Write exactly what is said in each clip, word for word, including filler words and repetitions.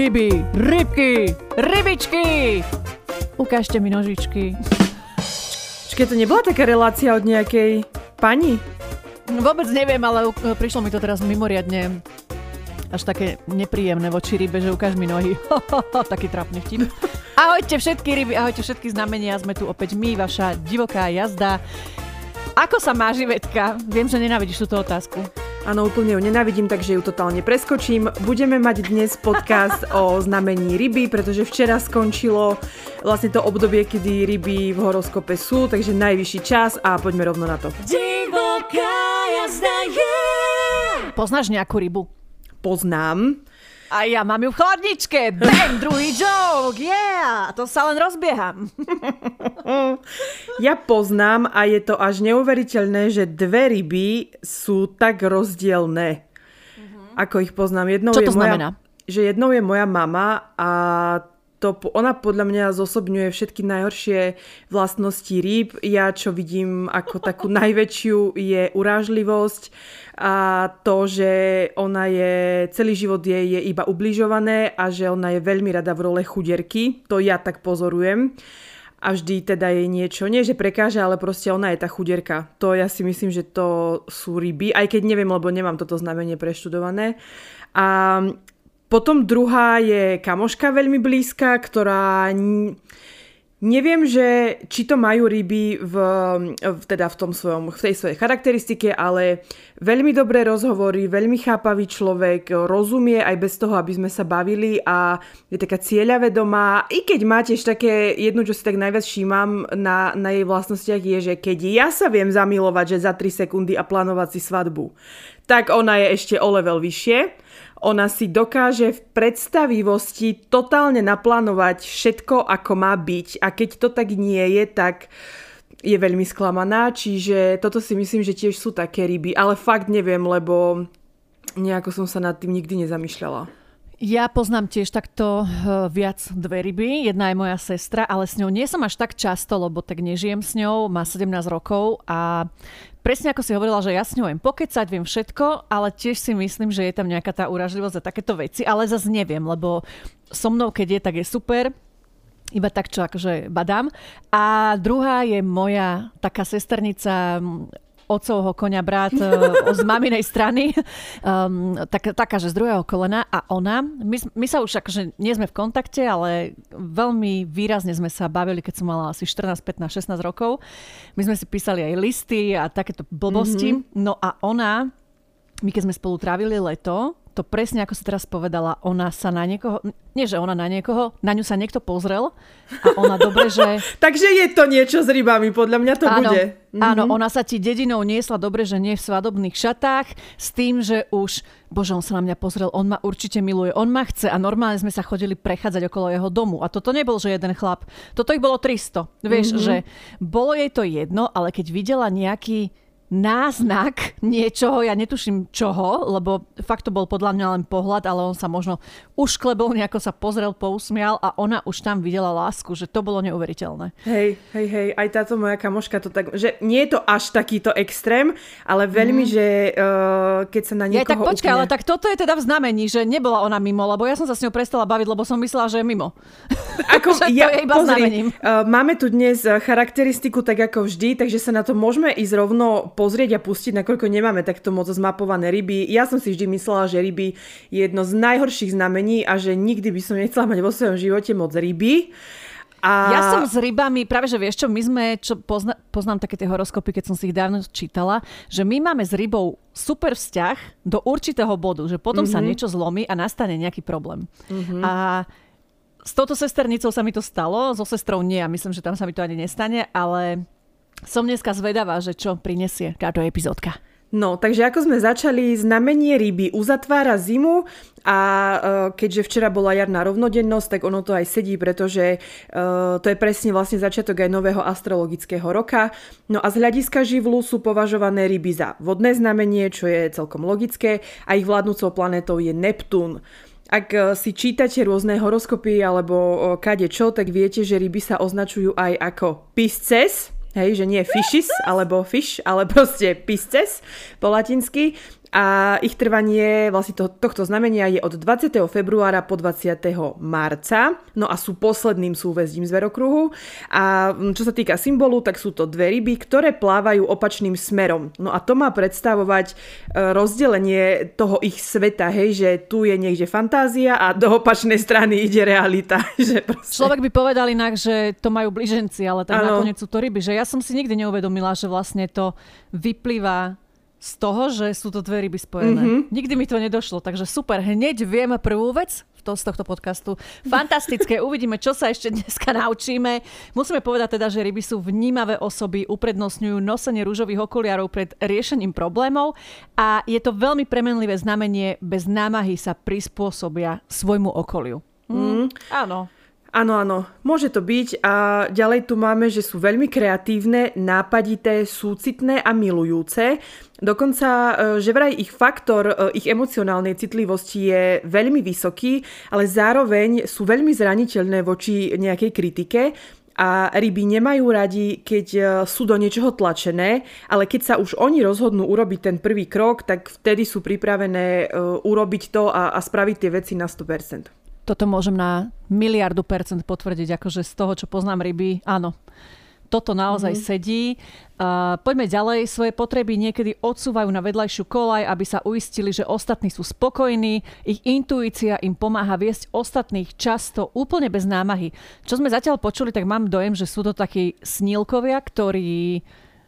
ryby, rybky, rybičky. Ukážte mi nožičky. Čiže to nebola taká relácia od nejakej pani? Vôbec neviem, ale prišlo mi to teraz mimoriadne až také nepríjemné voči rybe, že ukáž mi nohy. Taký trápny vtip. Ahojte všetky ryby, ahojte všetky znamenia. Sme tu opäť my, vaša divoká jazda. Ako sa máš, Ivetka? Viem, že nenávidíš túto otázku. Áno, úplne ju nenávidím, takže ju totálne preskočím. Budeme mať dnes podcast o znamení ryby, pretože včera skončilo vlastne to obdobie, kedy ryby v horoskope sú, takže najvyšší čas a poďme rovno na to. Divoká jazda je... Poznáš nejakú rybu? Poznám. A ja mám ju v chladničke. Bang, druhý joke, yeah! To sa len rozbieham. Ja poznám a je to až neuveriteľné, že dve ryby sú tak rozdielne. Uh-huh. Ako ich poznám. Jednou Čo je to moja, znamená? Že jednou je moja mama a to, ona podľa mňa zosobňuje všetky najhoršie vlastnosti rýb. Ja, čo vidím ako takú najväčšiu, je urážlivosť a to, že ona je, celý život jej je iba ubližované a že ona je veľmi rada v role chuderky. To ja tak pozorujem. A vždy teda jej niečo, nie že prekáža, ale proste ona je tá chuderka. To ja si myslím, že to sú ryby, aj keď neviem, lebo nemám toto znamenie preštudované. A potom druhá je kamoška veľmi blízka, ktorá neviem, že či to majú ryby v, v, teda v, tom svojom, v tej svojej charakteristike, ale veľmi dobré rozhovory, veľmi chápavý človek, rozumie aj bez toho, aby sme sa bavili a je taká cieľavedomá. I keď má tiež také, jednu, čo si tak najviac všímam na, na jej vlastnostiach je, že keď ja sa viem zamilovať, že za tri sekundy a plánovať si svadbu, tak ona je ešte o level vyššie. Ona si dokáže v predstavivosti totálne naplánovať všetko, ako má byť. A keď to tak nie je, tak je veľmi sklamaná. Čiže toto si myslím, že tiež sú také ryby. Ale fakt neviem, lebo nejako som sa nad tým nikdy nezamýšľala. Ja poznám tiež takto viac dve ryby. Jedna je moja sestra, ale s ňou nie som až tak často, lebo tak nežijem s ňou. Má sedemnásť rokov a presne ako si hovorila, že ja s ňou viem pokecať, viem všetko, ale tiež si myslím, že je tam nejaká tá urážlivosť a takéto veci, ale zase neviem, lebo so mnou, keď je, tak je super. Iba tak, čo akože badám. A druhá je moja taká sesternica, otcovho koňa brat z maminej strany, um, tak, taká, že z druhého kolena a ona, my, my sa už akože nie sme v kontakte, ale veľmi výrazne sme sa bavili, keď som mala asi štrnásť, pätnásť, šestnásť rokov. My sme si písali aj listy a takéto blbosti. Mm-hmm. No a ona, my keď sme spolu trávili leto, to presne ako si teraz povedala, ona sa na niekoho, nie že ona na niekoho, na ňu sa niekto pozrel a ona dobre, že... Takže je to niečo s rybami, podľa mňa to áno, bude. Mhm. Áno, ona sa ti dedinou niesla dobre, že nie v svadobných šatách, s tým, že už, bože, on sa na mňa pozrel, on ma určite miluje, on ma chce a normálne sme sa chodili prechádzať okolo jeho domu. A toto nebol, že jeden chlap, toto ich bolo tristo. Vieš, mm-hmm. že bolo jej to jedno, ale keď videla nejaký náznak niečoho, ja netuším čoho, lebo fakt to bol podľa mňa len pohľad, ale on sa možno ušklebol, nejako sa pozrel, pousmial a ona už tam videla lásku, že to bolo neuveriteľné. Hej, hej, hej, aj táto moja kamoška to tak, že nie je to až takýto extrém, ale veľmi, mm. že uh, keď sa na niekoho... Ja tak počkaj, úplne... ale tak toto je teda v znamení, že nebola ona mimo, lebo ja som sa s ňou prestala baviť, lebo som myslela, že je mimo. Ako, to ja, je iba pozri, znamením. Uh, máme tu dnes charakteristiku tak ako vždy, takže sa na to môžeme ísť rovno pozrieť a pustiť, nakoľko nemáme takto moc zmapované ryby. Ja som si vždy myslela, že ryby je jedno z najhorších znamení a že nikdy by som nechcela mať vo svojom živote moc ryby. A... Ja som s rybami, práve že vieš čo, my sme, čo pozna, poznám také tie horoskopy, keď som si ich dávno čítala, že my máme s rybou super vzťah do určitého bodu, že potom mm-hmm. sa niečo zlomí a nastane nejaký problém. Mm-hmm. A s touto sesternicou sa mi to stalo, so sestrou nie a myslím, že tam sa mi to ani nestane, ale som dneska zvedavá, že čo prinesie táto epizódka. No, takže ako sme začali, znamenie ryby uzatvára zimu a uh, keďže včera bola jarná rovnodennosť, tak ono to aj sedí, pretože uh, to je presne vlastne začiatok aj nového astrologického roka. No a z hľadiska živlu sú považované ryby za vodné znamenie, čo je celkom logické a ich vládnúcou planétou je Neptún. Ak si čítate rôzne horoskopy alebo kade čo, tak viete, že ryby sa označujú aj ako Pisces. Hej, že nie fishes alebo fish, ale proste Pisces po latinsky. a ich trvanie vlastne to, tohto znamenia je od dvadsiateho februára po dvadsiateho marca. No a sú posledným súhvezdím zverokruhu. A čo sa týka symbolu, tak sú to dve ryby, ktoré plávajú opačným smerom. No a to má predstavovať rozdelenie toho ich sveta, hej, že tu je niekde fantázia a do opačnej strany ide realita. Že proste... Človek by povedal inak, že to majú blíženci, ale tak ano. Nakoniec sú to ryby. Že ja som si nikdy neuvedomila, že vlastne to vyplýva z toho, že sú to dve ryby spojené. Mm-hmm. Nikdy mi to nedošlo, takže super. Hneď vieme prvú vec to, z tohto podcastu. Fantastické. Uvidíme, čo sa ešte dneska naučíme. Musíme povedať teda, že ryby sú vnímavé osoby, uprednostňujú nosenie ružových okuliarov pred riešením problémov a je to veľmi premenlivé znamenie. Bez námahy sa prispôsobia svojmu okoliu. Mm. Áno. Áno, áno, môže to byť a ďalej tu máme, že sú veľmi kreatívne, nápadité, súcitné a milujúce. Dokonca, že vraj ich faktor ich emocionálnej citlivosti je veľmi vysoký, ale zároveň sú veľmi zraniteľné voči nejakej kritike a ryby nemajú radi, keď sú do niečoho tlačené, ale keď sa už oni rozhodnú urobiť ten prvý krok, tak vtedy sú pripravené urobiť to a, a spraviť tie veci na sto percent. Toto môžem na miliardu percent potvrdiť, akože z toho, čo poznám ryby, áno. Toto naozaj mm-hmm. sedí. Uh, poďme ďalej. Svoje potreby niekedy odsúvajú na vedľajšiu koľaj, aby sa uistili, že ostatní sú spokojní. Ich intuícia im pomáha viesť ostatných často úplne bez námahy. Čo sme zatiaľ počuli, tak mám dojem, že sú to takí snílkovia, ktorí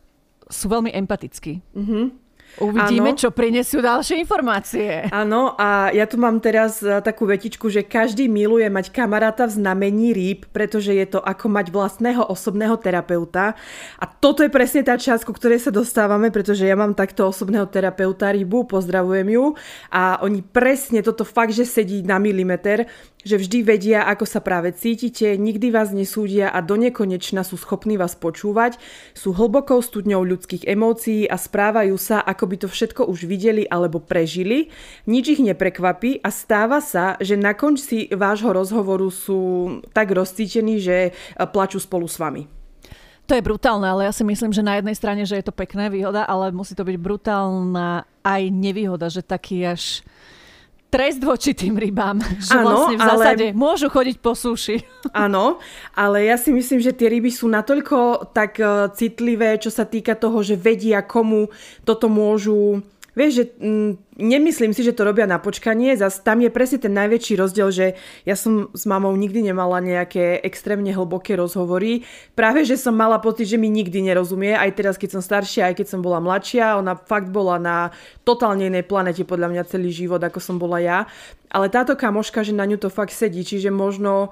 sú veľmi empatickí. Mhm. Uvidíme, ano. Čo prinesú ďalšie informácie. Áno, a ja tu mám teraz takú vetičku, že každý miluje mať kamaráta v znamení rýb, pretože je to ako mať vlastného osobného terapeuta. A toto je presne tá časť, ku ktorej sa dostávame, pretože ja mám takto osobného terapeuta rybu, pozdravujem ju. A oni presne toto fakt, že sedí na milimeter, že vždy vedia, ako sa práve cítite, nikdy vás nesúdia a donekonečna sú schopní vás počúvať, sú hlbokou studňou ľudských emócií a správajú sa, ako by to všetko už videli alebo prežili. Nič ich neprekvapí a stáva sa, že na konci vášho rozhovoru sú tak rozcítení, že plačú spolu s vami. To je brutálne, ale ja si myslím, že na jednej strane, že je to pekná výhoda, ale musí to byť brutálna aj nevýhoda, že taký až trest voči tým rybám, že ano, vlastne v zásade ale... môžu chodiť po súši. Áno, ale ja si myslím, že tie ryby sú natoľko tak uh, citlivé, čo sa týka toho, že vedia, komu toto môžu... Vieš, že mm, nemyslím si, že to robia na počkanie, zas tam je presne ten najväčší rozdiel, že ja som s mamou nikdy nemala nejaké extrémne hlboké rozhovory. Práve, že som mala pocit, že mi nikdy nerozumie, aj teraz, keď som staršia, aj keď som bola mladšia, ona fakt bola na totálne inej planete, podľa mňa celý život, ako som bola ja. Ale táto kamoška, že na ňu to fakt sedí, čiže možno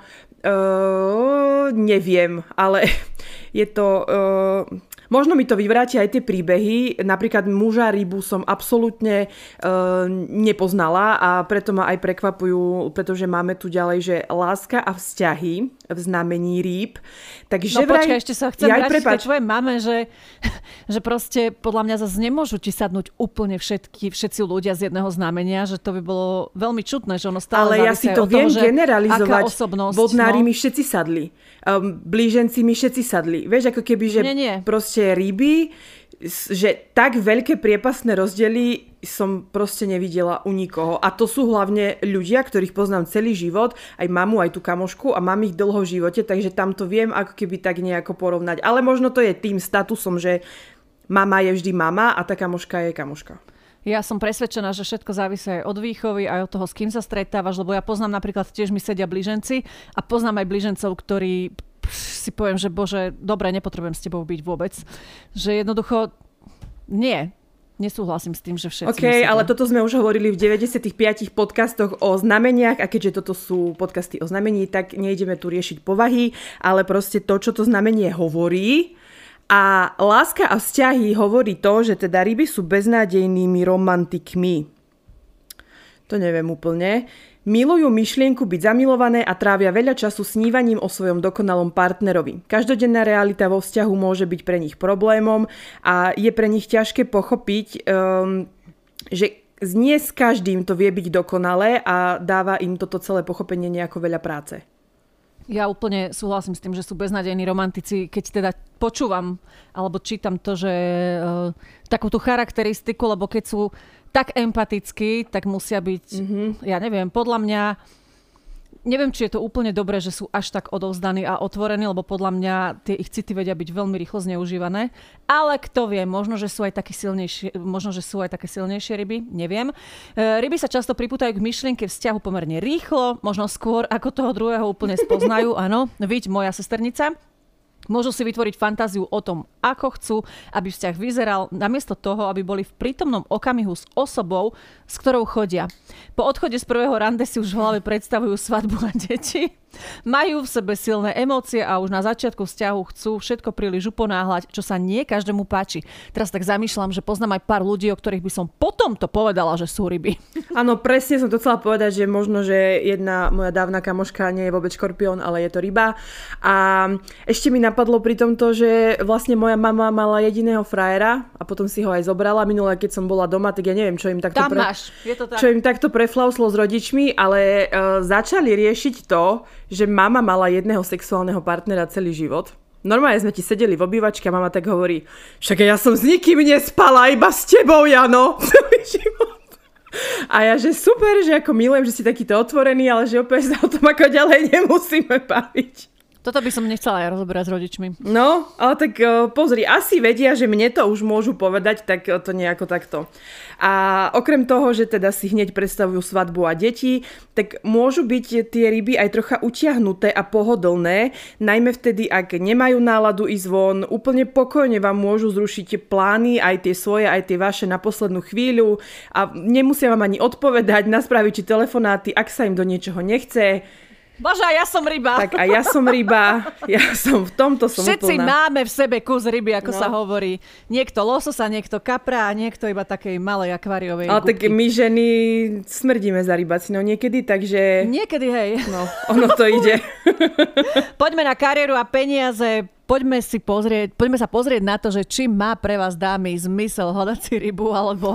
uh, neviem, ale je to... Uh, Možno mi to vyvráti aj tie príbehy. Napríklad muža rybu som absolútne e, nepoznala a preto ma aj prekvapujú, pretože máme tu ďalej, že láska a vzťahy v znamení rýb. Takže no vraj... počkaj, ešte sa chcem ja vrátiť k tvojej mame, že, že proste podľa mňa zase nemôžu ti sadnúť úplne všetky, všetci ľudia z jedného znamenia, že to by bolo veľmi čudné, že ono stále ale ja si to viem toho, generalizovať. Vodnári no? mi všetci sadli. Um, blíženci mi všetci sadli. Vieš, ako keby, že nie, nie. proste ryby, že tak veľké priepasné rozdiely som proste nevidela u nikoho. A to sú hlavne ľudia, ktorých poznám celý život, aj mamu, aj tú kamošku a mám ich dlho v živote, takže tam to viem ako keby tak nejako porovnať. Ale možno to je tým statusom, že mama je vždy mama a tá kamoška je kamoška. Ja som presvedčená, že všetko závisí aj od výchovy, aj od toho, s kým sa stretávaš, lebo ja poznám napríklad, tiež mi sedia blíženci a poznám aj blížencov, ktorí si poviem, že bože, dobre, nepotrebujem s tebou byť vôbec. Že jednoducho nie. Nesúhlasím s tým, že všetci... OK, ale toto sme už hovorili v deväťdesiatich piatich podcastoch o znameniach a keďže toto sú podcasty o znamení, tak nejdeme tu riešiť povahy, ale proste to, čo to znamenie hovorí. A láska a vzťahy hovorí to, že teda ryby sú beznádejnými romantikmi. To neviem úplne. Milujú myšlienku byť zamilované a trávia veľa času snívaním o svojom dokonalom partnerovi. Každodenná realita vo vzťahu môže byť pre nich problémom a je pre nich ťažké pochopiť, um, že nie s každým to vie byť dokonalé a dáva im toto celé pochopenie nejako veľa práce. Ja úplne súhlasím s tým, že sú beznadejní romantici, keď teda počúvam alebo čítam to, že uh, takú tú charakteristiku, lebo keď sú tak empatickí, tak musia byť, mm-hmm. ja neviem, podľa mňa, neviem, či je to úplne dobré, že sú až tak odovzdaní a otvorení, lebo podľa mňa tie ich city vedia byť veľmi rýchlo zneužívané. Ale kto vie, možno, že sú aj také silnejšie, možno, že sú aj také silnejšie ryby, neviem. E, ryby sa často pripútajú k myšlienke vzťahu pomerne rýchlo, možno skôr ako toho druhého úplne spoznajú, áno, viď moja sesternica. Môžu si vytvoriť fantáziu o tom, ako chcú, aby vzťah vyzeral, namiesto toho, aby boli v prítomnom okamihu s osobou, s ktorou chodia. Po odchode z prvého rande si už v hlave predstavujú svadbu a deti. Majú v sebe silné emócie a už na začiatku vzťahu chcú všetko príliš uponáhľať, čo sa nie každému páči. Teraz tak zamýšľam, že poznám aj pár ľudí, o ktorých by som potom to povedala, že sú ryby. Áno, presne som to chcela povedať, že možno, že jedna moja dávna kamoška nie je vôbec škorpión, ale je to ryba. A ešte mi napadlo pri tomto, že vlastne moja mama mala jediného frajera a potom si ho aj zobrala. Minulé, keď som bola doma, tak ja neviem, čo im takto, pre... je to tak. čo im takto preflauslo s rodičmi, ale uh, začali riešiť to, že mama mala jedného sexuálneho partnera celý život. Normálne sme ti sedeli v obývačke a mama tak hovorí, však ja som s nikým nespala, iba s tebou, Jano. Celý život. A ja, že super, že ako milujem, že si takýto otvorený, ale že opäť sa o tom ako ďalej nemusíme baviť. Toto by som nechcela aj rozoberať s rodičmi. No, ale tak uh, pozri, asi vedia, že mne to už môžu povedať, tak uh, to nejako takto. A okrem toho, že teda si hneď predstavujú svadbu a deti, tak môžu byť tie ryby aj trocha utiahnuté a pohodlné, najmä vtedy, ak nemajú náladu ísť von, úplne pokojne vám môžu zrušiť plány, aj tie svoje, aj tie vaše na poslednú chvíľu a nemusia vám ani odpovedať, naspraviť či telefonáty, ak sa im do niečoho nechce. Bože, ja som ryba. Tak a ja som ryba, ja som v tomto som Všetci úplná. máme v sebe kus ryby, ako no. sa hovorí. Niekto lososa, niekto kapra a niekto iba takej malej akváriovej Ale gubky. tak my ženy smrdíme za rybacinou niekedy, takže... Niekedy, hej. No, ono to ide. Poďme na kariéru a peniaze. Poďme si pozrieť, poďme sa pozrieť na to, že či má pre vás, dámy, zmysel hľadať si rybu, alebo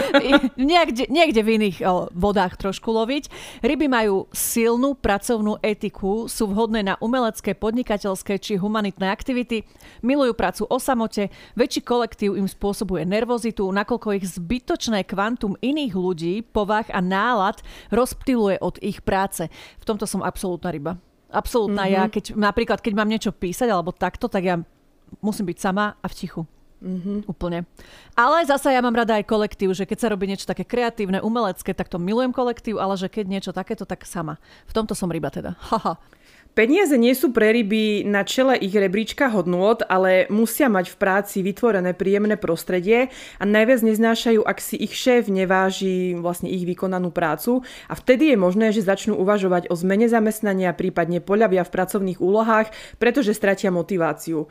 niekde, niekde v iných o, vodách trošku loviť. Ryby majú silnú pracovnú etiku, sú vhodné na umelecké, podnikateľské či humanitné aktivity, milujú prácu o samote, väčší kolektív im spôsobuje nervozitu, nakoľko ich zbytočné kvantum iných ľudí, povah a nálad rozptyluje od ich práce. V tomto som absolútna ryba. Absolútna. Mm-hmm. Ja keď, napríklad, keď mám niečo písať alebo takto, tak ja musím byť sama a v tichu. Mm-hmm. Úplne. Ale zasa ja mám rada aj kolektív, že keď sa robí niečo také kreatívne, umelecké, tak to milujem kolektív, ale že keď niečo takéto, tak sama. V tomto som ryba teda. Haha. Peniaze nie sú pre ryby na čele ich rebríčka hodnôt, ale musia mať v práci vytvorené príjemné prostredie a najviac neznášajú, ak si ich šéf neváži vlastne ich vykonanú prácu a vtedy je možné, že začnú uvažovať o zmene zamestnania, prípadne poľavia v pracovných úlohách, pretože stratia motiváciu.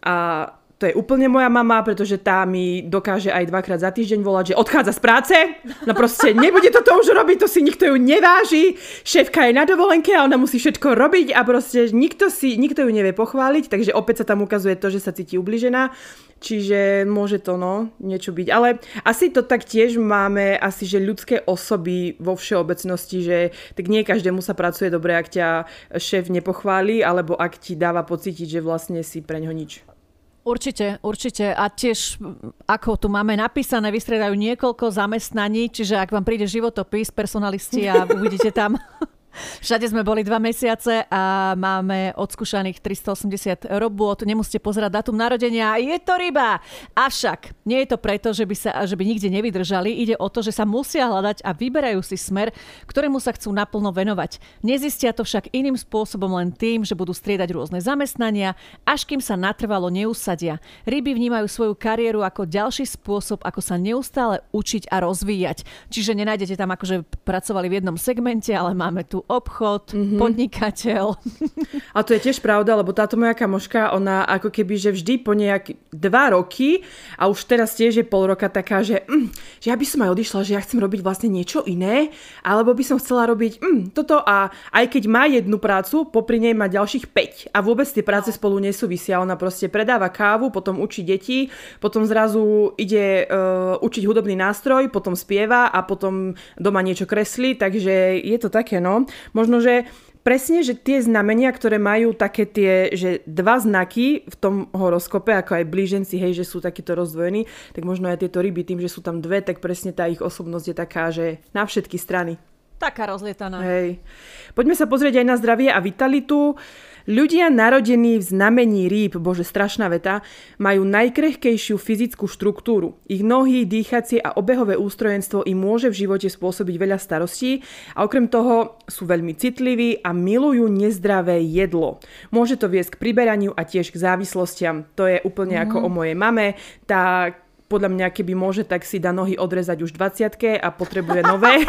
A to je úplne moja mama, pretože tá mi dokáže aj dvakrát za týždeň volať, že odchádza z práce. No proste nebude toto už robiť, to si nikto ju neváži. Šéfka je na dovolenke a ona musí všetko robiť a proste nikto, si, nikto ju nevie pochváliť, takže opäť sa tam ukazuje to, že sa cíti ubližená. Čiže môže to no, niečo byť. Ale asi to tak tiež máme, asi že ľudské osoby vo všeobecnosti, že tak nie každému sa pracuje dobre, ak ťa šéf nepochváli, alebo ak ti dáva pocítiť, že vlastne si preňho nič. Určite, určite. A tiež, ako tu máme napísané, vystriedajú niekoľko zamestnaní, čiže ak vám príde životopis, personalisti a uvidíte tam... Všade sme boli dva mesiace a máme odskúšaných tristoosemdesiat robôt. Nemusíte pozerať dátum narodenia. Je to ryba! Avšak nie je to preto, že by, sa, že by nikde nevydržali. Ide o to, že sa musia hľadať a vyberajú si smer, ktorému sa chcú naplno venovať. Nezistia to však iným spôsobom len tým, že budú striedať rôzne zamestnania, až kým sa natrvalo neusadia. Ryby vnímajú svoju kariéru ako ďalší spôsob, ako sa neustále učiť a rozvíjať. Čiže nenájdete tam akože pracovali v jednom segmente, ale máme tu obchod, mm-hmm. podnikateľ. A to je tiež pravda, lebo táto moja kamoška, ona ako keby, že vždy po nejak dva roky a už teraz tiež je pol roka taká, že, mm, že ja by som aj odišla, že ja chcem robiť vlastne niečo iné, alebo by som chcela robiť mm, toto a aj keď má jednu prácu, popri nej má ďalších päť a vôbec tie práce spolu nesúvisia. Ona proste predáva kávu, potom učí deti, potom zrazu ide uh, učiť hudobný nástroj, potom spieva a potom doma niečo kreslí, takže je to také, no. Možno, že presne, že tie znamenia, ktoré majú také tie, že dva znaky v tom horoskope, ako aj blíženci, hej, že sú takíto rozdvojení, tak možno aj tieto ryby, tým, že sú tam dve, tak presne tá ich osobnosť je taká, že na všetky strany. Taká rozlietaná. Hej. Poďme sa pozrieť aj na zdravie a vitalitu. Ľudia narodení v znamení rýb, bože, strašná veta, majú najkrehkejšiu fyzickú štruktúru. Ich nohy, dýchacie a obehové ústrojenstvo im môže v živote spôsobiť veľa starostí a okrem toho sú veľmi citliví a milujú nezdravé jedlo. Môže to viesť k priberaniu a tiež k závislostiam. To je úplne mm. ako o mojej mame. Tá podľa mňa, keby môže, tak si dá nohy odrezať už dvadsiatke a potrebuje nové.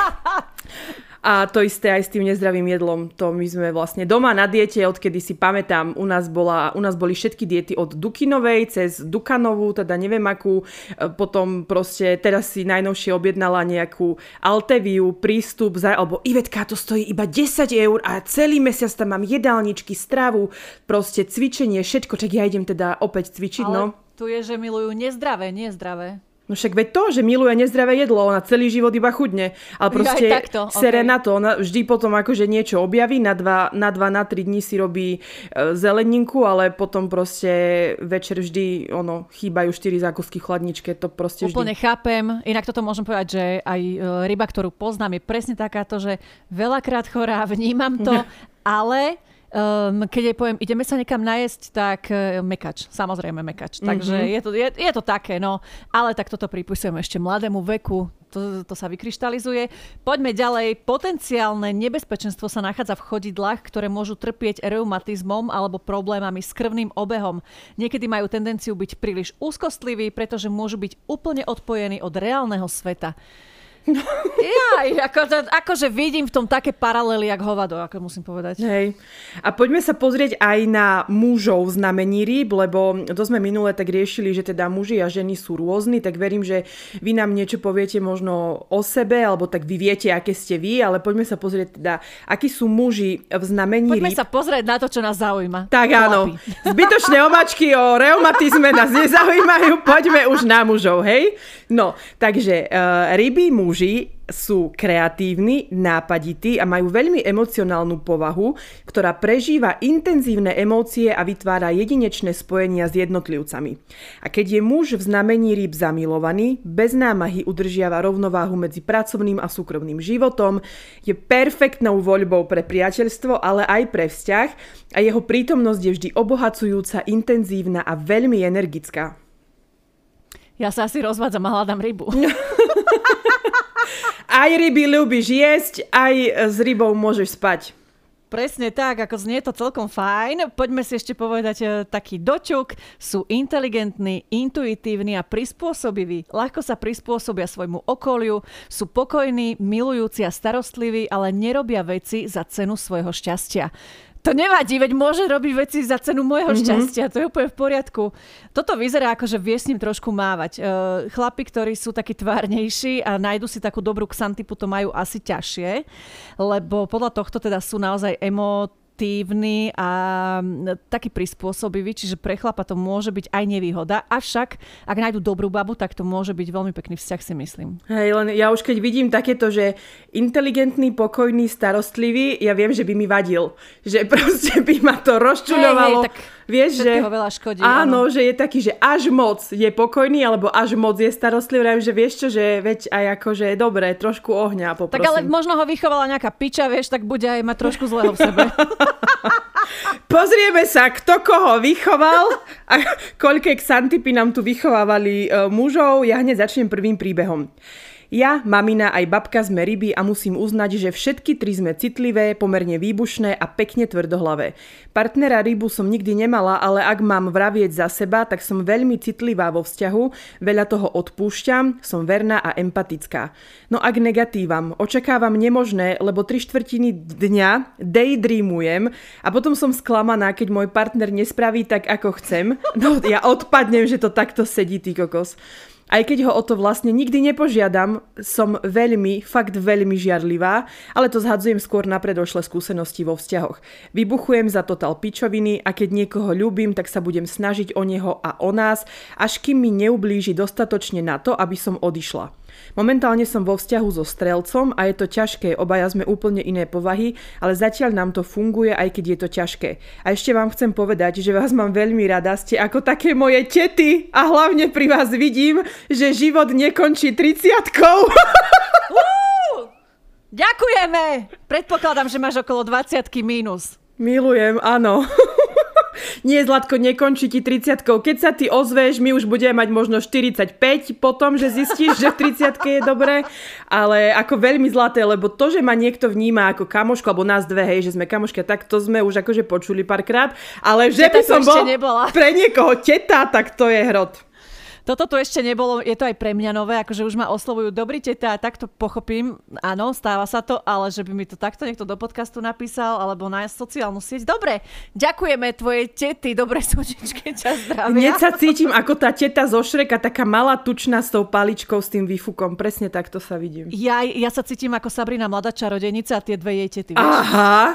A to isté aj s tým nezdravým jedlom. To my sme vlastne doma na diete, odkedy si pamätám. U nás, bola, u nás boli všetky diety od Dukinovej cez Dukanovú, teda neviem akú. Potom proste teraz si najnovšie objednala nejakú Alteviu, prístup, za, alebo Ivetka, to stojí iba desať eur a celý mesiac tam mám jedálničky, stravu, proste cvičenie, všetko. Čak ja idem teda opäť cvičiť, ale no. Tu je, že milujú nezdravé, nezdravé. No však veď to, že miluje nezdravé jedlo, ona celý život iba chudne. Ale proste takto, sere okay. na to, ona vždy potom akože niečo objaví, na dva, na dva, na tri dní si robí e, zeleninku, ale potom proste večer vždy, ono, chýbajú štyri zákusky v chladničke, to proste vždy. Úplne chápem, inak toto môžem povedať, že aj ryba, ktorú poznám, je presne takáto, že veľakrát chorá, vnímam to, ale... Um, keď jej poviem, ideme sa niekam najesť, tak uh, mekač, samozrejme mekač. Takže mm-hmm. je, to, je, je to také, no. Ale tak toto pripisujem ešte mladému veku, to, to sa vykryštalizuje. Poďme ďalej. Potenciálne nebezpečenstvo sa nachádza v chodidlách, ktoré môžu trpieť reumatizmom alebo problémami s krvným obehom. Niekedy majú tendenciu byť príliš úzkostliví, pretože môžu byť úplne odpojení od reálneho sveta. No. Ja, ako, akože vidím v tom také paralely, jak hovado, ako musím povedať. Hej. A poďme sa pozrieť aj na mužov v znamení rýb, lebo to sme minule tak riešili, že teda muži a ženy sú rôzni, tak verím, že vy nám niečo poviete možno o sebe, alebo tak vy viete, aké ste vy, ale poďme sa pozrieť teda, akí sú muži v znamení rýb. Poďme sa pozrieť na to, čo nás zaujíma. Tak áno. Zbytočné omačky o reumatizme nás nezaujímajú, poďme už na mužov, hej? No, takže uh, ryby muži Muži sú kreatívni, nápadití a majú veľmi emocionálnu povahu, ktorá prežíva intenzívne emócie a vytvára jedinečné spojenia s jednotlivcami. A keď je muž v znamení rýb zamilovaný, bez námahy udržiava rovnováhu medzi pracovným a súkromným životom, je perfektnou voľbou pre priateľstvo, ale aj pre vzťah a jeho prítomnosť je vždy obohacujúca, intenzívna a veľmi energická. Ja sa asi rozvádzam a hľadám rybu. Aj ryby ľúbiš jesť, aj s rybou môžeš spať. Presne tak, ako znie to celkom fajn. Poďme si ešte povedať e, taký doťuk. Sú inteligentní, intuitívni a prispôsobiví. Ľahko sa prispôsobia svojmu okoliu, sú pokojní, milujúci a starostliví, ale nerobia veci za cenu svojho šťastia. To nevadí, veď môže robiť veci za cenu môjho mm-hmm. šťastia, to je úplne v poriadku. Toto vyzerá ako, že vie s ním trošku mávať. E, chlapi, ktorí sú takí tvárnejší a nájdu si takú dobrú ksantipu, to majú asi ťažšie, lebo podľa tohto teda sú naozaj emotívni a taký prispôsobivý, čiže pre chlapa to môže byť aj nevýhoda, avšak ak nájdu dobrú babu, tak to môže byť veľmi pekný vzťah, si myslím. Hej, len ja už keď vidím takéto, že inteligentný, pokojný, starostlivý, ja viem, že by mi vadil. Že proste by ma to rozčuľovalo. Hej, hej, tak vieš, že veľa škodí. Áno, áno, že je taký, že až moc je pokojný, alebo až moc je starostlivý. Ja viem, že vieš čo, že veď aj akože dobre, trošku ohňa, poprosím. Tak ale možno ho vychovala nejaká piča, vieš, tak bude aj mať trošku zlého v sebe. Pozrieme sa, kto koho vychoval a koľké xantipy nám tu vychovávali uh, mužov. Ja hneď začnem prvým príbehom. Ja, mamina aj babka sme ryby a musím uznať, že všetky tri sme citlivé, pomerne výbušné a pekne tvrdohlavé. Partnera rybu som nikdy nemala, ale ak mám vravieť za seba, tak som veľmi citlivá vo vzťahu, veľa toho odpúšťam, som verná a empatická. No a k negatívam. Očakávam nemožné, lebo tri štvrtiny dňa daydreamujem a potom som sklamaná, keď môj partner nespraví tak, ako chcem. No ja odpadnem, že to takto sedí, ty kokos. Aj keď ho o to vlastne nikdy nepožiadam, som veľmi, fakt veľmi žiarlivá, ale to zhadzujem skôr na predošlé skúsenosti vo vzťahoch. Vybuchujem za total pičoviny a keď niekoho ľúbim, tak sa budem snažiť o neho a o nás, až kým mi neublíži dostatočne na to, aby som odišla. Momentálne som vo vzťahu so strelcom a je to ťažké, obaja sme úplne iné povahy, ale zatiaľ nám to funguje, aj keď je to ťažké. A ešte vám chcem povedať, že vás mám veľmi rada, ste ako také moje tety a hlavne pri vás vidím, že život nekončí tridsiatkou. Ďakujeme! Predpokladám, že máš okolo dvadsiatky mínus. Milujem, áno. Nie, Zlatko, nekončí ti tridsiatkou. Keď sa ty ozveš, my už budeme mať možno štyridsaťpäť potom, že zistíš, že v tridsiatke je dobré. Ale ako veľmi zlaté, lebo to, že ma niekto vníma ako kamošku, alebo nás dve, hej, že sme kamošky, tak to sme už akože počuli párkrát. Ale že by som bol pre niekoho teta, tak to je hrot. Toto tu ešte nebolo, je to aj pre mňa nové, akože už ma oslovujú dobrý teta a takto pochopím, áno, stáva sa to, ale že by mi to takto niekto do podcastu napísal alebo na sociálnu sieť. Dobre, ďakujeme tvoje tety, dobre súčičke, ťa zdravia. Hneď sa cítim ako tá teta zo Šreka, taká malá tučná s tou paličkou, s tým výfukom, presne takto sa vidím. Ja, ja sa cítim ako Sabrina mladá čarodejnica a tie dve jej tety, vieš? Aha.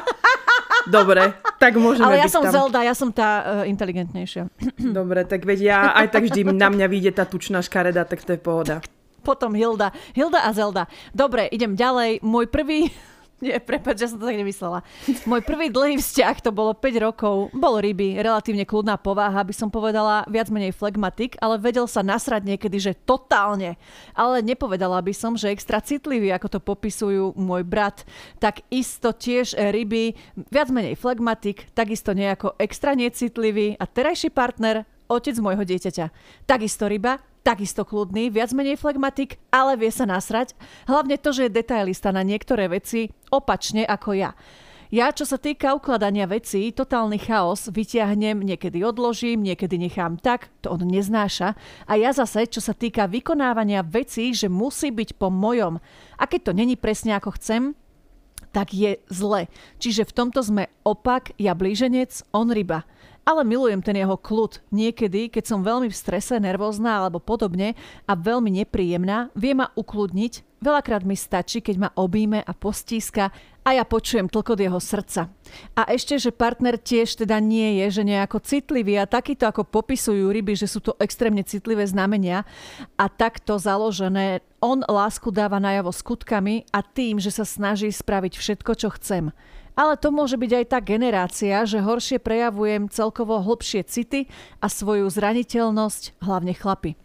Dobre, tak môžeme byť tam. Ale ja som tam. Zelda, ja som tá uh, inteligentnejšia. Dobre, tak veď ja aj tak vždy na mňa vyjde tá tučná škareda, tak to je pohoda. Potom Hilda. Hilda a Zelda. Dobre, idem ďalej. Môj prvý... Nie, prepáč, ja som to tak nemyslela. Môj prvý dlhý vzťah, to bolo päť rokov, bol ryby, relatívne kľudná povaha, by som povedala, viac menej flegmatik, ale vedel sa nasrať niekedy, že totálne. Ale nepovedala by som, že extra citlivý, ako to popisujú môj brat, tak isto tiež ryby, viac menej flegmatik, takisto nejako extra necitlivý a terajší partner, otec môjho dieťaťa. Takisto ryba, takisto kľudný, viac menej flegmatik, ale vie sa nasrať. Hlavne to, že je detailista na niektoré veci opačne ako ja. Ja, čo sa týka ukladania vecí, totálny chaos, vyťahnem, niekedy odložím, niekedy nechám tak, to on neznáša. A ja zase, čo sa týka vykonávania vecí, že musí byť po mojom. A keď to není presne ako chcem, tak je zle. Čiže v tomto sme opak, ja blíženec, on ryba. Ale milujem ten jeho kľud. Niekedy, keď som veľmi v strese, nervózna alebo podobne a veľmi nepríjemná, vie ma ukludniť. Veľakrát mi stačí, keď ma objíme a postíska a ja počujem tlkot jeho srdca. A ešte, že partner tiež teda nie je, že nejako citlivý a takýto ako popisujú ryby, že sú to extrémne citlivé znamenia a takto založené. On lásku dáva najavo skutkami a tým, že sa snaží spraviť všetko, čo chcem. Ale to môže byť aj tá generácia, že horšie prejavujem celkovo hlbšie city a svoju zraniteľnosť, hlavne chlapi.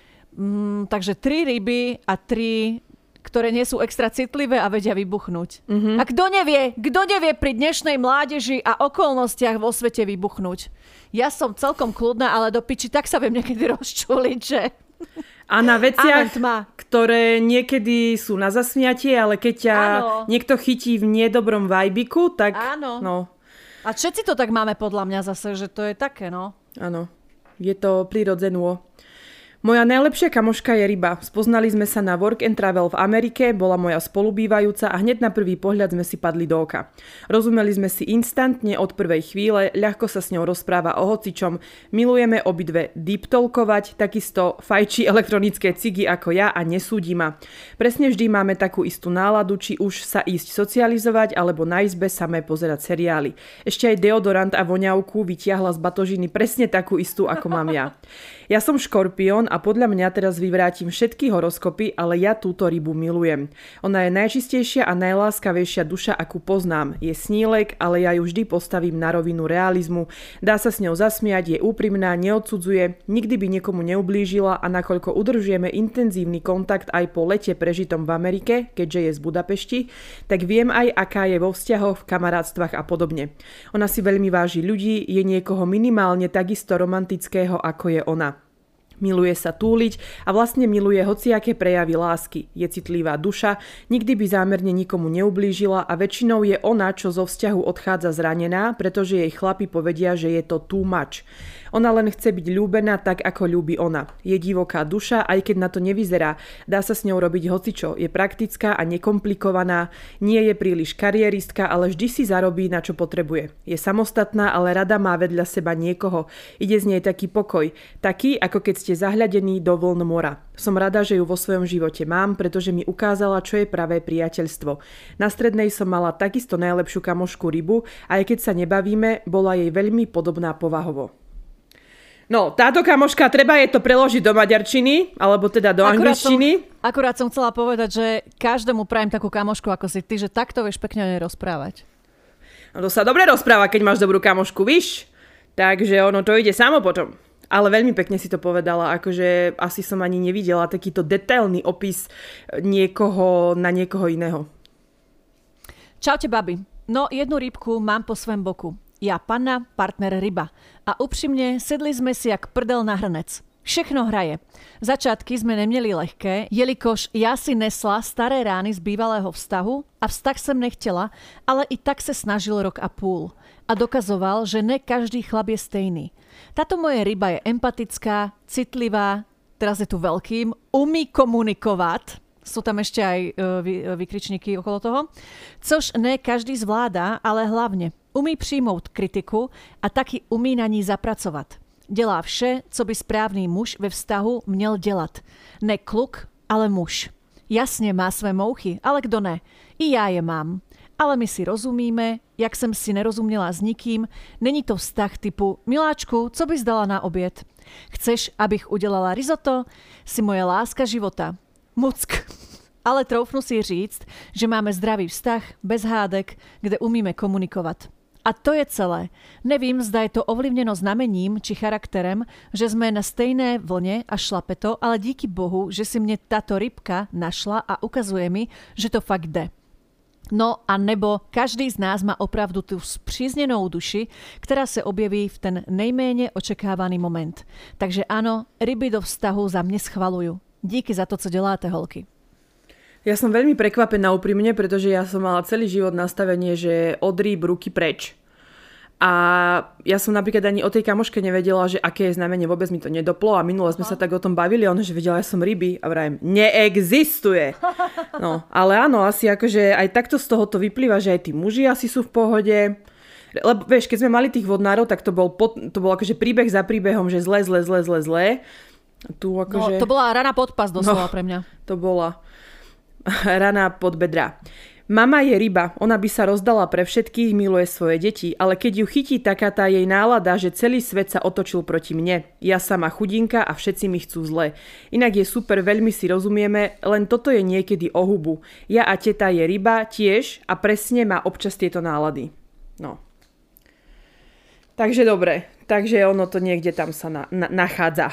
Mm, takže tri ryby a tri, ktoré nie sú extra citlivé a vedia vybuchnúť. Mm-hmm. A kto nevie, kto nevie pri dnešnej mládeži a okolnostiach vo svete vybuchnúť? Ja som celkom kľudná, ale do piči tak sa viem niekedy rozčuliť, že... A na veciach, ktoré niekedy sú na zasmiatie, ale keď ťa áno. niekto chytí v nedobrom vajbiku, tak... Áno. No. A všetci to tak máme podľa mňa zase, že to je také, no. Áno. Je to prirodzené. Moja najlepšia kamoška je ryba. Spoznali sme sa na work and travel v Amerike, bola moja spolubývajúca a hneď na prvý pohľad sme si padli do oka. Rozumeli sme si instantne od prvej chvíle, ľahko sa s ňou rozpráva o hocičom, milujeme obidve deep talkovať, takisto fajčí elektronické cigy ako ja a nesúdi ma. Presne vždy máme takú istú náladu, či už sa ísť socializovať alebo na izbe samé pozerať seriály. Ešte aj deodorant a voňavku vytiahla z batožiny presne takú istú ako mám ja. Ja som škorpión a podľa mňa teraz vyvrátim všetky horoskopy, ale ja túto rybu milujem. Ona je najčistejšia a najláskavejšia duša, akú poznám. Je snílek, ale ja ju vždy postavím na rovinu realizmu. Dá sa s ňou zasmiať, je úprimná, neodsudzuje, nikdy by niekomu neublížila a nakoľko udržujeme intenzívny kontakt aj po lete prežitom v Amerike, keďže je z Budapešti, tak viem aj, aká je vo vzťahoch, v kamarátstvách a podobne. Ona si veľmi váži ľudí, je niekoho minimálne takisto romantického, ako je ona. Miluje sa túliť a vlastne miluje hociaké prejavy lásky. Je citlivá duša, nikdy by zámerne nikomu neublížila a väčšinou je ona, čo zo vzťahu odchádza zranená, pretože jej chlapi povedia, že je to too much. Ona len chce byť ľúbená tak, ako ľúbi ona. Je divoká duša, aj keď na to nevyzerá. Dá sa s ňou robiť hocičo. Je praktická a nekomplikovaná. Nie je príliš karieristka, ale vždy si zarobí, na čo potrebuje. Je samostatná, ale rada má vedľa seba niekoho. Ide z nej taký pokoj. Taký, ako keď ste zahľadení do vln mora. Som rada, že ju vo svojom živote mám, pretože mi ukázala, čo je pravé priateľstvo. Na strednej som mala takisto najlepšiu kamošku Rybu, aj keď sa nebavíme, bola jej veľmi podobná povahovo. No, táto kamoška, treba jej to preložiť do maďarčiny, alebo teda do akurát angličtiny. Som, akurát som chcela povedať, že každému prajem takú kamošku ako si ty, že takto vieš pekne o nej rozprávať. No to sa dobre rozpráva, keď máš dobrú kamošku, víš? Takže ono to ide samo potom. Ale veľmi pekne si to povedala, akože asi som ani nevidela takýto detailný opis niekoho na niekoho iného. Čaute, babi. No, jednu rybku mám po svém boku. Ja panna, partner ryba. A upřímne, sedli sme si jak prdel na hrnec. Všechno hraje. Začiatky sme neměli lehké, jelikož ja si nesla staré rány z bývalého vztahu a vztah som nechtěla, ale i tak se snažil rok a půl. A dokazoval, že ne každý chlap je stejný. Táto moje ryba je empatická, citlivá, teraz je tu veľkým, umí komunikovať. Sú tam ešte aj vy, vykričníky okolo toho. Což ne každý zvládá, ale hlavne umí přijmout kritiku a taky umí na ní zapracovat. Dělá vše, co by správný muž ve vztahu měl dělat. Ne kluk, ale muž. Jasně má své mouchy, ale kdo ne? I já je mám. Ale my si rozumíme, jak jsem si nerozuměla s nikým, není to vztah typu miláčku, co bys dala na oběd? Chceš, abych udělala risotto? Si moje láska života. Muck. Ale troufnu si říct, že máme zdravý vztah, bez hádek, kde umíme komunikovat. A to je celé. Nevím, zda je to ovlivněno znamením či charakterem, že jsme na stejné vlně a šlape to, ale díky bohu, že si mě tato rybka našla a ukazuje mi, že to fakt jde. No a nebo každý z nás má opravdu tu spřízněnou duši, která se objeví v ten nejméně očekávaný moment. Takže ano, ryby do vztahu za mě schvaluju. Díky za to, co děláte, holky. Ja som veľmi prekvapená úprimne, pretože ja som mala celý život nastavenie, že od rýb ruky preč. A ja som napríklad ani o tej kamoške nevedela, že aké je znamenie, vôbec mi to nedoplo a minule sme sa tak o tom bavili, ona, že vedela, ja som ryby a vrajem, neexistuje. No, ale áno, asi akože aj takto z toho to vyplýva, že aj tí muži asi sú v pohode. Lebo vieš, keď sme mali tých vodnárov, tak to bol, pod, to bol akože príbeh za príbehom, že zle, zle, zle, zle, zle. Tu akože... No, to bola rana podpas doslova no, pre mňa. To bola rana pod bedra. Mama je ryba, ona by sa rozdala pre všetkých, miluje svoje deti, ale keď ju chytí taká tá jej nálada, že celý svet sa otočil proti mne. Ja sama chudinka a všetci mi chcú zle. Inak je super, veľmi si rozumieme, len toto je niekedy o hubu. Ja a teta je ryba tiež a presne má občas tieto nálady. No. Takže dobre, takže ono to niekde tam sa na, na, nachádza.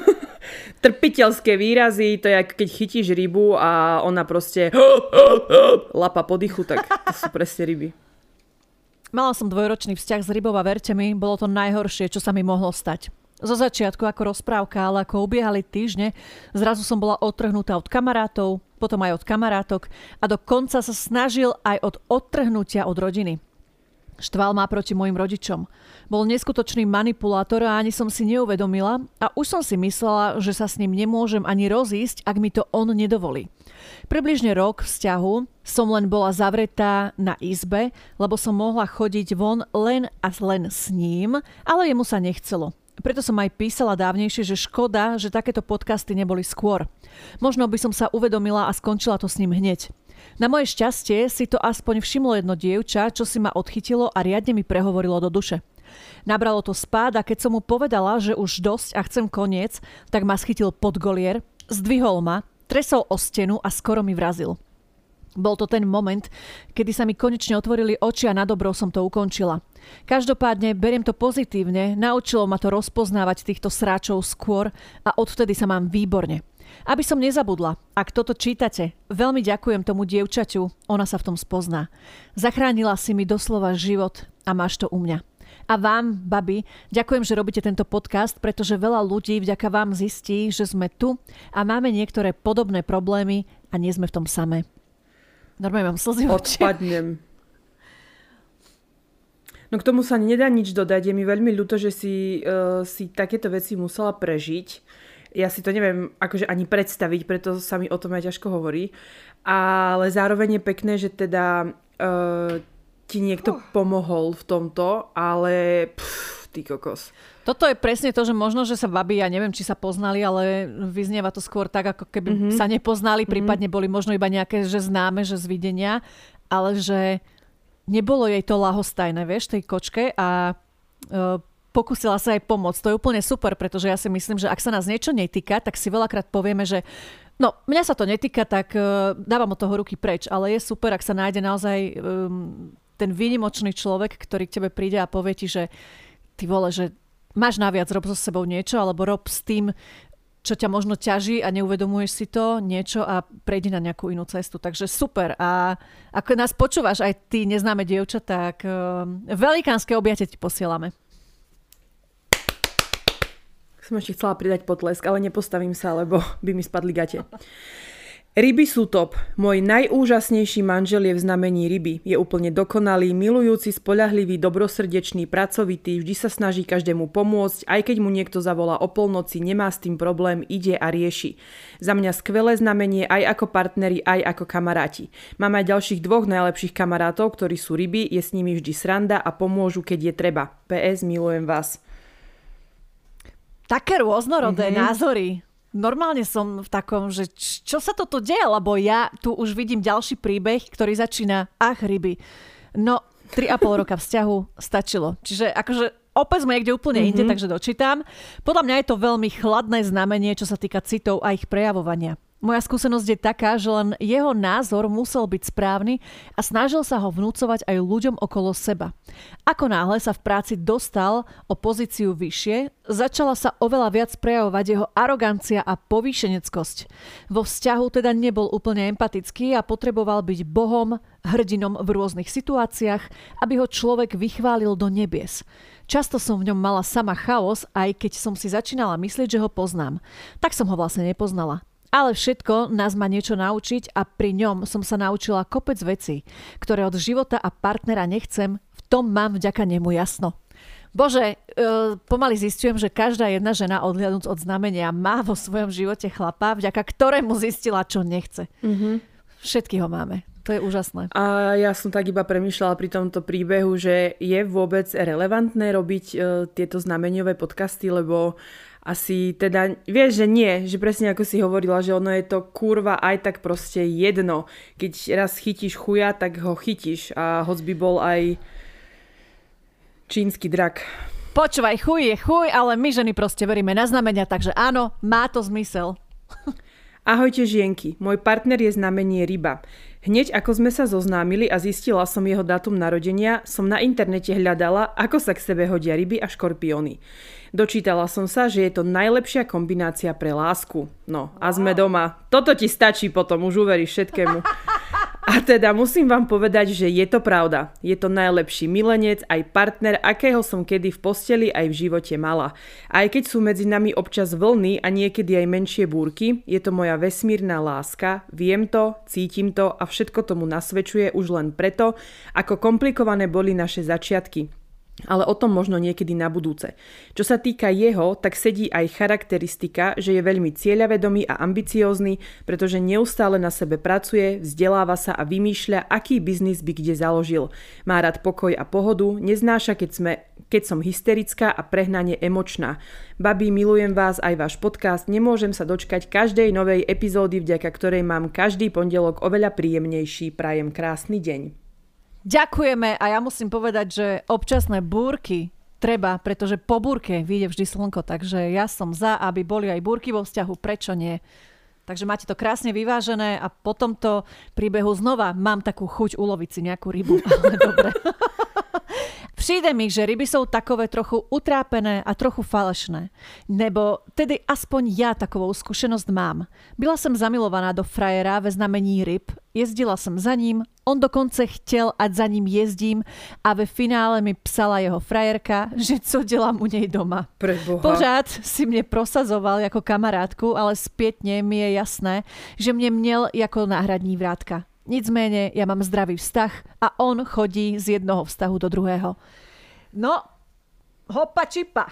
Trpiteľské výrazy, to je ako keď chytíš rybu a ona proste lapa po dychu, tak to sú presne ryby. Mala som dvojročný vzťah s rybou a verte mi, bolo to najhoršie, čo sa mi mohlo stať. Zo začiatku ako rozprávka, ale ako ubiehali týždne, zrazu som bola odtrhnutá od kamarátov, potom aj od kamarátok a dokonca sa snažil aj od odtrhnutia od rodiny. Štval má proti mojim rodičom. Bol neskutočný manipulátor a ani som si neuvedomila a už som si myslela, že sa s ním nemôžem ani rozísť, ak mi to on nedovolí. Približne rok vzťahu som len bola zavretá na izbe, lebo som mohla chodiť von len a len s ním, ale jemu sa nechcelo. Preto som aj písala dávnejšie, že škoda, že takéto podcasty neboli skôr. Možno by som sa uvedomila a skončila to s ním hneď. Na moje šťastie si to aspoň všimlo jedno dievča, čo si ma odchytilo a riadne mi prehovorilo do duše. Nabralo to spád a keď som mu povedala, že už dosť a chcem koniec, tak ma schytil pod golier, zdvihol ma, tresol o stenu a skoro mi vrazil. Bol to ten moment, kedy sa mi konečne otvorili oči a na dobro som to ukončila. Každopádne beriem to pozitívne, naučilo ma to rozpoznávať týchto sráčov skôr a odvtedy sa mám výborne. Aby som nezabudla, ak toto čítate, veľmi ďakujem tomu dievčaťu, ona sa v tom spozná. Zachránila si mi doslova život a máš to u mňa. A vám, babi, ďakujem, že robíte tento podcast, pretože veľa ľudí vďaka vám zistí, že sme tu a máme niektoré podobné problémy a nie sme v tom samé. Normálne mám slzy v očiach. Odpadnem. No k tomu sa nedá nič dodať. Je mi veľmi ľúto, že si, uh, si takéto veci musela prežiť. Ja si to neviem akože ani predstaviť, preto sa mi o tom aj ťažko hovorí. Ale zároveň je pekné, že teda uh, ti niekto uh. pomohol v tomto, ale pff, ty kokos. Toto je presne to, že možno, že sa babi, ja neviem, či sa poznali, ale vyznieva to skôr tak, ako keby mm-hmm. sa nepoznali, prípadne boli možno iba nejaké, že známe, že z videnia, ale že nebolo jej to ľahostajné, vieš, tej kočke a uh, pokúsila sa aj pomôcť. To je úplne super, pretože ja si myslím, že ak sa nás niečo netýka, tak si veľakrát povieme, že no, mňa sa to netýka, tak uh, dávam od toho ruky preč, ale je super, ak sa nájde naozaj um, ten výnimočný človek, ktorý k tebe príde a povie ti, že ty vole, že máš naviac, rob so sebou niečo, alebo rob s tým, čo ťa možno ťaží a neuvedomuješ si to niečo a prejdi na nejakú inú cestu. Takže super. A ako nás počúvaš aj ty neznáme dievča, tak uh, velikánske objatie ti posielame. Som ešte chcela pridať potlesk, ale nepostavím sa, lebo by mi spadli gate. Ryby sú top. Môj najúžasnejší manžel je v znamení ryby. Je úplne dokonalý, milujúci, spoľahlivý, dobrosrdečný, pracovitý, vždy sa snaží každému pomôcť, aj keď mu niekto zavolá o polnoci, nemá s tým problém, ide a rieši. Za mňa skvelé znamenie aj ako partneri, aj ako kamaráti. Mám aj ďalších dvoch najlepších kamarátov, ktorí sú ryby, je s nimi vždy sranda a pomôžu, keď je treba. pé es, milujem vás. Také rôznorodé mm-hmm. názory. Normálne som v takom, že čo sa toto deje, lebo ja tu už vidím ďalší príbeh, ktorý začína ach ryby. No, tri a pol roka vzťahu stačilo. Čiže akože opäť sme niekde úplne mm-hmm. inde, takže dočítam. Podľa mňa je to veľmi chladné znamenie, čo sa týka citov a ich prejavovania. Moja skúsenosť je taká, že len jeho názor musel byť správny a snažil sa ho vnúcovať aj ľuďom okolo seba. Ako náhle sa v práci dostal o pozíciu vyššie, začala sa oveľa viac prejavovať jeho arogancia a povýšeneckosť. Vo vzťahu teda nebol úplne empatický a potreboval byť bohom, hrdinom v rôznych situáciách, aby ho človek vychválil do nebies. Často som v ňom mala sama chaos, aj keď som si začínala myslieť, že ho poznám. Tak som ho vlastne nepoznala. Ale všetko nás má niečo naučiť a pri ňom som sa naučila kopec vecí, ktoré od života a partnera nechcem, v tom mám vďaka nemu jasno. Bože, e, pomaly zistujem, že každá jedna žena odhľadnúc od znamenia má vo svojom živote chlapa, vďaka ktorému zistila, čo nechce. Mm-hmm. Všetky ho máme. To je úžasné. A ja som tak iba premýšľala pri tomto príbehu, že je vôbec relevantné robiť e, tieto znameniové podcasty, lebo asi teda, vieš, že nie, že presne ako si hovorila, že ono je to kurva aj tak proste jedno. Keď raz chytíš chuja, tak ho chytíš a hoc by bol aj čínsky drak. Počúvaj, chuj je chuj, ale my ženy proste veríme na znamenia, takže áno, má to zmysel. Ahojte žienky, môj partner je znamenie ryba. Hneď ako sme sa zoznámili a zistila som jeho dátum narodenia, som na internete hľadala, ako sa k sebe hodia ryby a škorpióny. Dočítala som sa, že je to najlepšia kombinácia pre lásku. No a sme doma. Toto ti stačí potom, už uveríš všetkému. A teda musím vám povedať, že je to pravda. Je to najlepší milenec, aj partner, akého som kedy v posteli aj v živote mala. Aj keď sú medzi nami občas vlny a niekedy aj menšie búrky, je to moja vesmírna láska, viem to, cítim to a všetko tomu nasvedčuje už len preto, ako komplikované boli naše začiatky. Ale o tom možno niekedy na budúce. Čo sa týka jeho, tak sedí aj charakteristika, že je veľmi cieľavedomý a ambiciózny, pretože neustále na sebe pracuje, vzdeláva sa a vymýšľa, aký biznis by kde založil. Má rád pokoj a pohodu, neznáša, keď, sme, keď som hysterická a prehnane emočná. Babi, milujem vás aj váš podcast, nemôžem sa dočkať každej novej epizódy, vďaka ktorej mám každý pondelok oveľa príjemnejší. Prajem krásny deň. Ďakujeme a ja musím povedať, že občasné búrky treba, pretože po búrke vyjde vždy slnko, takže ja som za, aby boli aj búrky vo vzťahu, prečo nie? Takže máte to krásne vyvážené a po tomto príbehu znova mám takú chuť uloviť si nejakú rybu, ale dobre. Přijde mi, že ryby sú takové trochu utrápené a trochu falešné. Nebo tedy aspoň ja takovou skúsenosť mám. Byla som zamilovaná do frajera ve znamení ryb, jezdila som za ním, on dokonce chtěl, ať za ním jezdím a ve finále mi psala jeho frajerka, že co dělám u nej doma. Preboha. Pořád si mě prosazoval jako kamarátku, ale zpětně mi je jasné, že mě měl jako náhradní vrátka. Nicméně ja mám zdravý vztah a on chodí z jednoho vztahu do druhého. No, hopa čipa.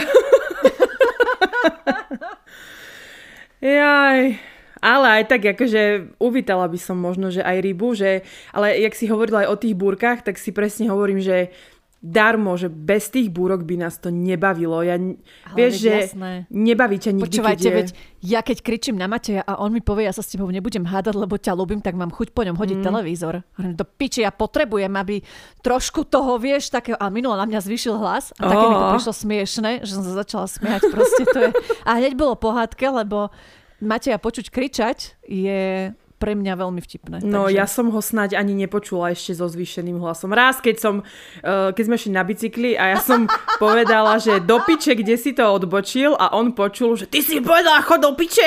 Jaj, ale aj tak akože uvítala by som možno, že aj rybu, že, ale jak si hovorila aj o tých búrkach, tak si presne hovorím, že darmo, že bez tých búrok by nás to nebavilo. Ja, vieš, že jasné. Nebaví ťa nikdy, Počúvajte, keď je... veď ja keď kričím na Mateja a on mi povie, ja sa s tebou nebudem hádať, lebo ťa ľúbim, tak mám chuť po ňom hodiť mm. televízor. Do piči, ja potrebujem, aby trošku toho, vieš, takého... A minula na mňa zvýšil hlas a také oh. mi to prišlo smiešne, že som sa začala smiať. Proste to je... A hneď bolo pohádke, lebo Mateja počuť kričať je... pre mňa veľmi vtipné. No takže... ja som ho snáď ani nepočula ešte so zvýšeným hlasom. Raz, keď som, uh, keď sme šli na bicykli a ja som povedala, že do piče, kde si to odbočil a on počul, že ty si povedala, chod do piče.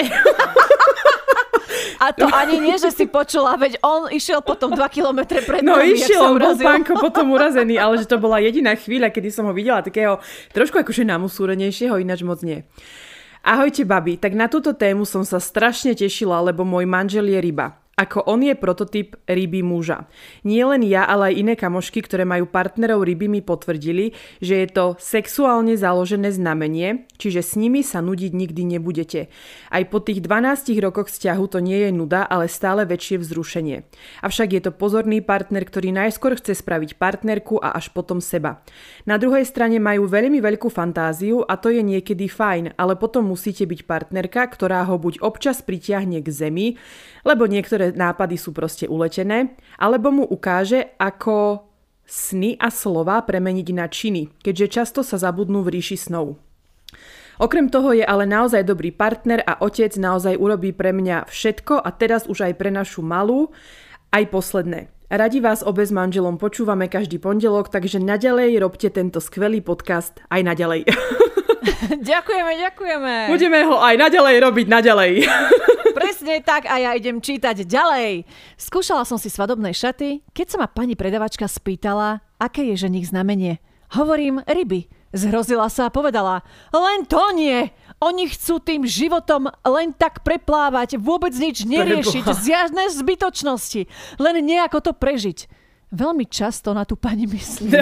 A to ani nie, že si počula, veď on išiel potom dva kilometre pred no, nami, išiel, jak sa on bol urazil. pánko potom urazený, ale že to bola jediná chvíľa, kedy som ho videla takého trošku akože namusúrenejšieho, ináč moc nie. Ahojte, babi. Tak na túto tému som sa strašne tešila, lebo môj manžel je ryba. Ako on je prototyp ryby muža. Nie len ja, ale aj iné kamošky, ktoré majú partnerov ryby, mi potvrdili, že je to sexuálne založené znamenie, čiže s nimi sa nudiť nikdy nebudete. Aj po tých dvanástich rokoch vzťahu to nie je nuda, ale stále väčšie vzrušenie. Avšak je to pozorný partner, ktorý najskôr chce spraviť partnerku a až potom seba. Na druhej strane majú veľmi veľkú fantáziu a to je niekedy fajn, ale potom musíte byť partnerka, ktorá ho buď občas pritiahne k zemi, lebo niektoré nápady sú proste uletené, alebo mu ukáže, ako sny a slova premeniť na činy, keďže často sa zabudnú v ríši snov. Okrem toho je ale naozaj dobrý partner a otec naozaj urobí pre mňa všetko a teraz už aj pre našu malú, aj posledné. Radi vás obe s manželom počúvame každý pondelok, takže naďalej robte tento skvelý podcast aj naďalej. Ďakujeme, ďakujeme. Budeme ho aj naďalej robiť naďalej. Presne tak a ja idem čítať ďalej. Skúšala som si svadobné šaty, keď sa ma pani predavačka spýtala, aké je ženích znamenie. Hovorím ryby. Zhrozila sa a povedala, len to nie. Oni chcú tým životom len tak preplávať, vôbec nič neriešiť, žiadne zbytočnosti, len nejako to prežiť. Veľmi často na tú pani myslím.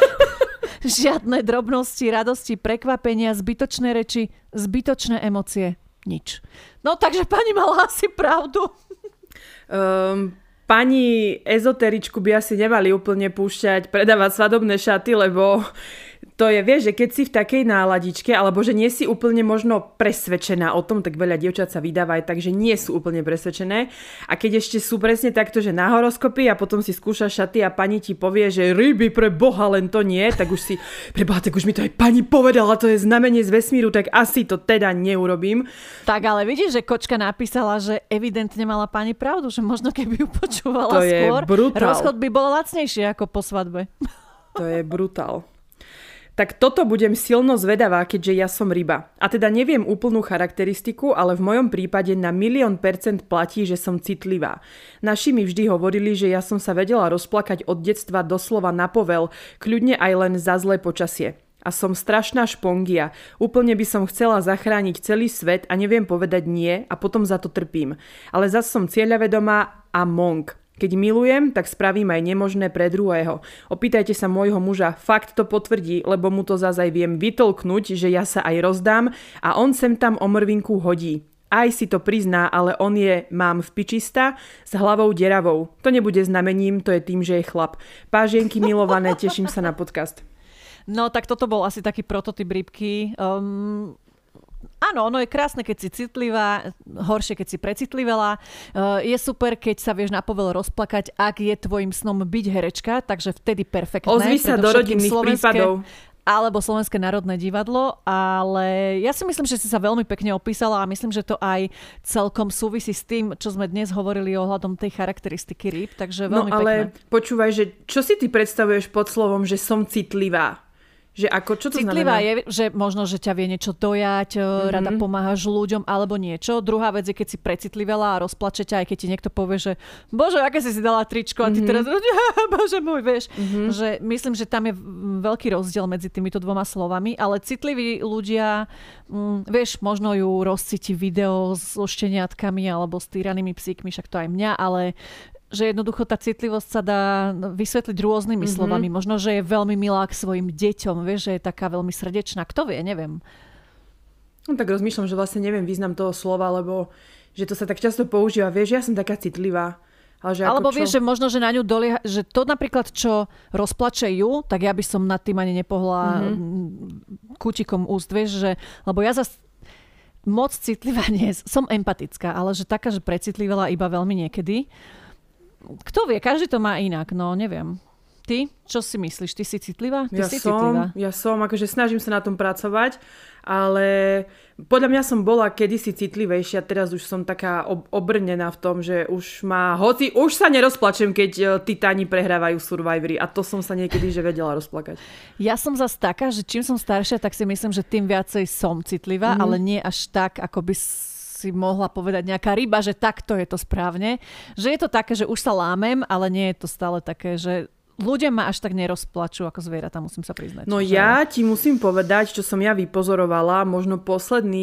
Žiadne drobnosti, radosti, prekvapenia, zbytočné reči, zbytočné emócie. Nič. No takže pani mala asi pravdu. Um, pani ezoteričku by asi nemali úplne púšťať, predávať svadobné šaty, lebo to je, vieš, že keď si v takej náladičke, alebo že nie si úplne možno presvedčená o tom, tak veľa dievčat sa vydáva aj tak, že nie sú úplne presvedčené. A keď ešte sú presne takto, že na horoskopy a potom si skúšaš šaty a pani ti povie, že ryby pre Boha, len to nie, tak už si, preboha, tak už mi to aj pani povedala, to je znamenie z vesmíru, tak asi to teda neurobím. Tak ale vidíš, že kočka napísala, že evidentne mala pani pravdu, že možno keby ju počúvala to skôr, brutál. rozchod by bol lacnejšie ako po svadbe. To je brutál. Tak toto budem silno zvedavá, keďže ja som ryba. A teda neviem úplnú charakteristiku, ale v mojom prípade na milión percent platí, že som citlivá. Naši mi vždy hovorili, že ja som sa vedela rozplakať od detstva doslova na povel, kľudne aj len za zlé počasie. A som strašná špongia. Úplne by som chcela zachrániť celý svet a neviem povedať nie a potom za to trpím. Ale zas som cieľavedomá a monk. Keď milujem, tak spravím aj nemožné pre druhého. Opýtajte sa môjho muža, fakt to potvrdí, lebo mu to zase aj viem vytlknúť, že ja sa aj rozdám a on sem tam o mrvinku hodí. Aj si to prizná, ale on je mám v pičista s hlavou deravou. To nebude znamením, to je tým, že je chlap. Pážienky milované, teším sa na podcast. No tak toto bol asi taký prototyp rybky. Um... Áno, ono je krásne, keď si citlivá, horšie, keď si precitlivelá. Je super, keď sa vieš na povel rozplakať, ak je tvojim snom byť herečka, takže vtedy perfektné. Ozvi sa do rodinných prípadov. Alebo Slovenské národné divadlo, ale ja si myslím, že si sa veľmi pekne opísala a myslím, že to aj celkom súvisí s tým, čo sme dnes hovorili ohľadom tej charakteristiky rýb, takže veľmi no, ale pekné. Počúvaj, že čo si ty predstavuješ pod slovom, že som citlivá? Že ako, čo to citlivá znamená? je, že možno, že ťa vie niečo dojať, mm-hmm. rada pomáhaš ľuďom alebo niečo. Druhá vec je, keď si precitlivela a rozplače ťa, aj keď ti niekto povie, že bože, aké si si dala tričko a ty mm-hmm. teraz, bože môj, vieš. Mm-hmm. Že myslím, že tam je veľký rozdiel medzi týmito dvoma slovami, ale citliví ľudia, mm, vieš, možno ju rozcíti video so šteniatkami alebo s týranými psíkmi, však to aj mňa, ale že jednoducho tá citlivosť sa dá vysvetliť rôznymi mm-hmm. slovami. Možno, že je veľmi milá k svojim deťom, vieš, že je taká veľmi srdečná. Kto vie, neviem. No tak rozmýšľam, že vlastne neviem význam toho slova, lebo že to sa tak často používa. Vieš, ja som taká citlivá. Ale že Alebo čo... vieš, že možno, že na ňu dolieha, že to napríklad, čo rozplače ju, tak ja by som nad tým ani nepohla mm-hmm. kútikom úst, vieš, že, lebo ja zase moc citlivá nie, som empatická, ale že taká, že precitlivala iba veľmi niekedy. Kto vie, každý to má inak, no neviem. Ty, čo si myslíš? Ty si citlivá? Ty ja si som, citlivá? Ja som, akože snažím sa na tom pracovať, ale podľa mňa som bola kedysi citlivejšia, teraz už som taká ob- obrnená v tom, že už má, hoci už sa nerozplačem, keď titáni prehrávajú Survivory a to som sa niekedy že vedela rozplakať. Ja som zase taká, že čím som staršia, tak si myslím, že tým viacej som citlivá, mm-hmm. ale nie až tak, ako by si mohla povedať nejaká ryba, že takto je to správne. Že je to také, že už sa lámem, ale nie je to stále také, že ľudia ma až tak nerozplačú ako zvieratá, musím sa priznať. No že... ja ti musím povedať, čo som ja vypozorovala, možno posledný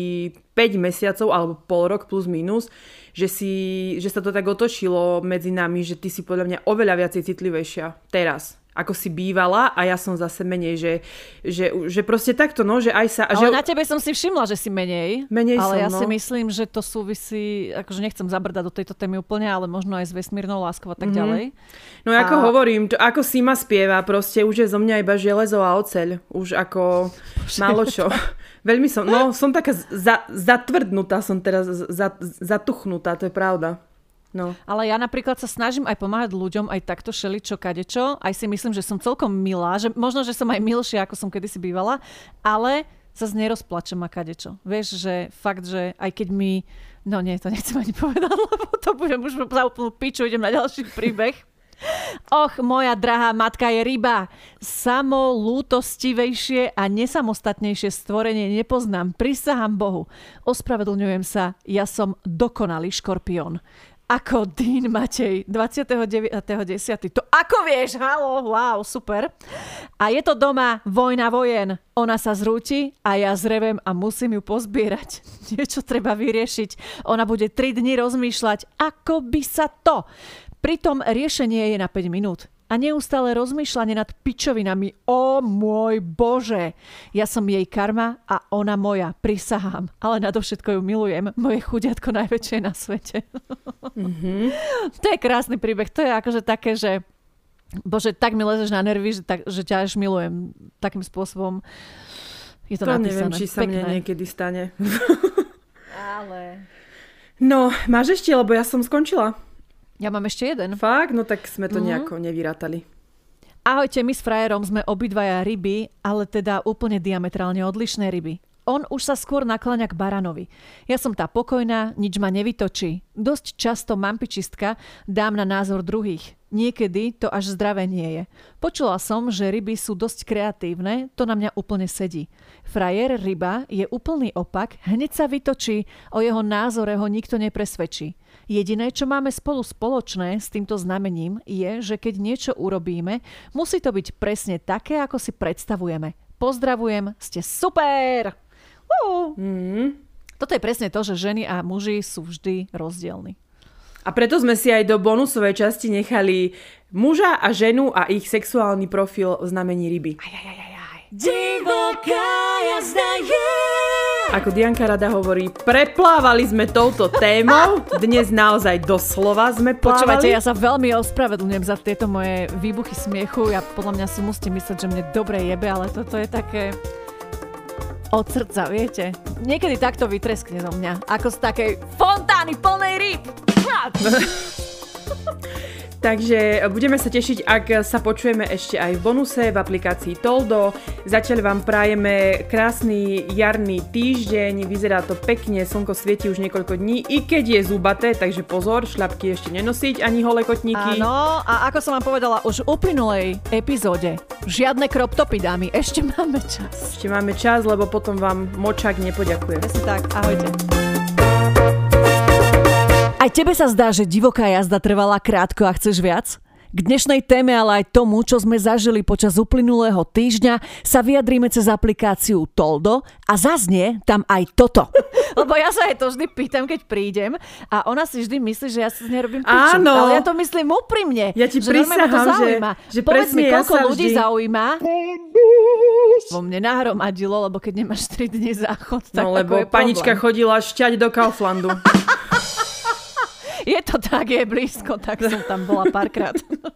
päť mesiacov alebo pol rok plus minus, že, si, že sa to tak otočilo medzi nami, že ty si podľa mňa oveľa viacej citlivejšia teraz, ako si bývala a ja som zase menej, že, že, že proste takto, no, že aj sa... Ale že... na tebe som si všimla, že si menej. Menej ale som, ja no. si myslím, že to súvisí, akože nechcem zabrdať do tejto témy úplne, ale možno aj s vesmírnou láskou a tak mm-hmm. ďalej. No ako a... hovorím, to, ako Sima spieva, proste už je zo mňa iba železo a oceľ. Už ako málo čo. Veľmi som, no som taká za, zatvrdnutá, som teraz za, zatuchnutá, to je pravda. No. Ale ja napríklad sa snažím aj pomáhať ľuďom, aj takto šeličo, kadečo. Aj si myslím, že som celkom milá, že možno, že som aj milšia, ako som kedysi bývala, ale zase nerozplačem a kadečo. Vieš, že fakt, že aj keď mi... No nie, to nechcem ani povedať, lebo to budem už za úplnú piču, idem na ďalší príbeh. Och, moja drahá matka je ryba. Samo lútostivejšie a nesamostatnejšie stvorenie nepoznám. Prisahám Bohu. Ospravedlňujem sa, ja som dokonalý škorpión. Ako Dean Matej, dvadsiateho deviateho októbra. To ako vieš? Haló, wow, super. A je to doma vojna vojen. Ona sa zrúti a ja zrevem a musím ju pozbierať. Niečo treba vyriešiť. Ona bude tri dni rozmýšľať, ako by sa to... Pritom riešenie je na päť minút. A neustále rozmýšľanie nad pičovinami. Ó môj Bože! Ja som jej karma a ona moja. Prisahám. Ale nadovšetko ju milujem. Moje chudiatko najväčšie na svete. Mm-hmm. To je krásny príbeh. To je akože také, že Bože, tak mi lezeš na nervy, že, tak, že ťa až milujem. Takým spôsobom je to, to napísané. To neviem, či sa Pekné. mne niekedy stane. Ale... No, máš ešte, lebo ja som skončila. Ja mám ešte jeden. Fakt? No tak sme to mm-hmm. nejako nevyrátali. Ahojte, my s frajerom sme obidvaja ryby, ale teda úplne diametrálne odlišné ryby. On už sa skôr nakláňa k baranovi. Ja som tá pokojná, nič ma nevytočí. Dosť často mampičistka dám na názor druhých. Niekedy to až zdravé nie je. Počula som, že ryby sú dosť kreatívne, to na mňa úplne sedí. Frajer ryba je úplný opak, hneď sa vytočí, o jeho názore ho nikto nepresvedčí. Jediné, čo máme spolu spoločné s týmto znamením, je, že keď niečo urobíme, musí to byť presne také, ako si predstavujeme. Pozdravujem, ste super! Uh. Mm. Toto je presne to, že ženy a muži sú vždy rozdielni. A preto sme si aj do bonusovej časti nechali muža a ženu a ich sexuálny profil v znamení ryby. Aj, aj, aj, aj. Divoká jazda je. Ako Dianka rada hovorí, preplávali sme touto témou. Dnes naozaj doslova sme plávali. Počúvajte, ja sa veľmi ospravedlňujem za tieto moje výbuchy smiechu. Ja podľa mňa si musíte myslieť, že mne dobre jebe, ale toto je také... od srdca, viete. Niekedy takto vytreskne zo mňa. Ako z takej fontány plnej rýb. Takže budeme sa tešiť, ak sa počujeme ešte aj v bonuse v aplikácii Toldo. Zatiaľ vám prajeme krásny jarný týždeň, vyzerá to pekne, slnko svieti už niekoľko dní, i keď je zubaté, takže pozor, šľapky ešte nenosiť, ani holé kotníky. Áno, a ako som vám povedala už v uplynulej epizóde, žiadne crop topy, dámy, ešte máme čas. Ešte máme čas, lebo potom vám močák nepoďakuje. Presne tak, ahojte. Aj tebe sa zdá, že divoká jazda trvala krátko a chceš viac? K dnešnej téme, ale aj tomu, čo sme zažili počas uplynulého týždňa, sa vyjadríme cez aplikáciu Toldo a zaznie tam aj toto. Lebo ja sa jej to vždy pýtam, keď prídem a ona si vždy myslí, že ja sa z nej robím piču. Áno. Ale ja to myslím úprimne. Ja ti že normálne ma to zaujíma. Že, že Povedz mi, koľko ja ľudí vždy... zaujíma. Vo mne nahromadilo, lebo keď nemáš tri dni záchod, tak no, lebo je panička problém. chodila šťať do Kauflandu. Je to tak, je blízko, tak som tam bola párkrát.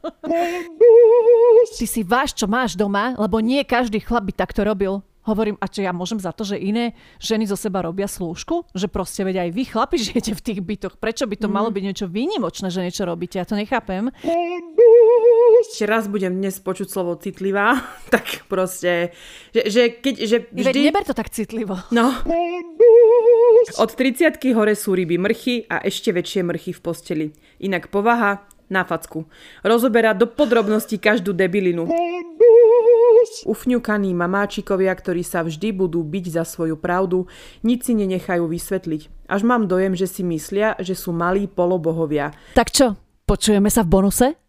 Ty si váš, čo máš doma, lebo nie každý chlap by takto robil. Hovorím, a čo ja môžem za to, že iné ženy zo seba robia slúžku? Že proste veď aj vy chlapi žijete v tých bytoch. Prečo by to mm. malo byť niečo výnimočné, že niečo robíte? Ja to nechápem. Ešte raz budem dnes počuť slovo citlivá, tak proste, že, že keď, že vždy... Veď neber to tak citlivo. No. Od tridsiatky hore sú ryby mrchy a ešte väčšie mrchy v posteli. Inak povaha na facku. Rozoberá do podrobností každú debilinu. Ufňukaní mamáčikovia, ktorí sa vždy budú biť za svoju pravdu, nič si nenechajú vysvetliť. Až mám dojem, že si myslia, že sú malí polobohovia. Tak čo, počujeme sa v bonuse?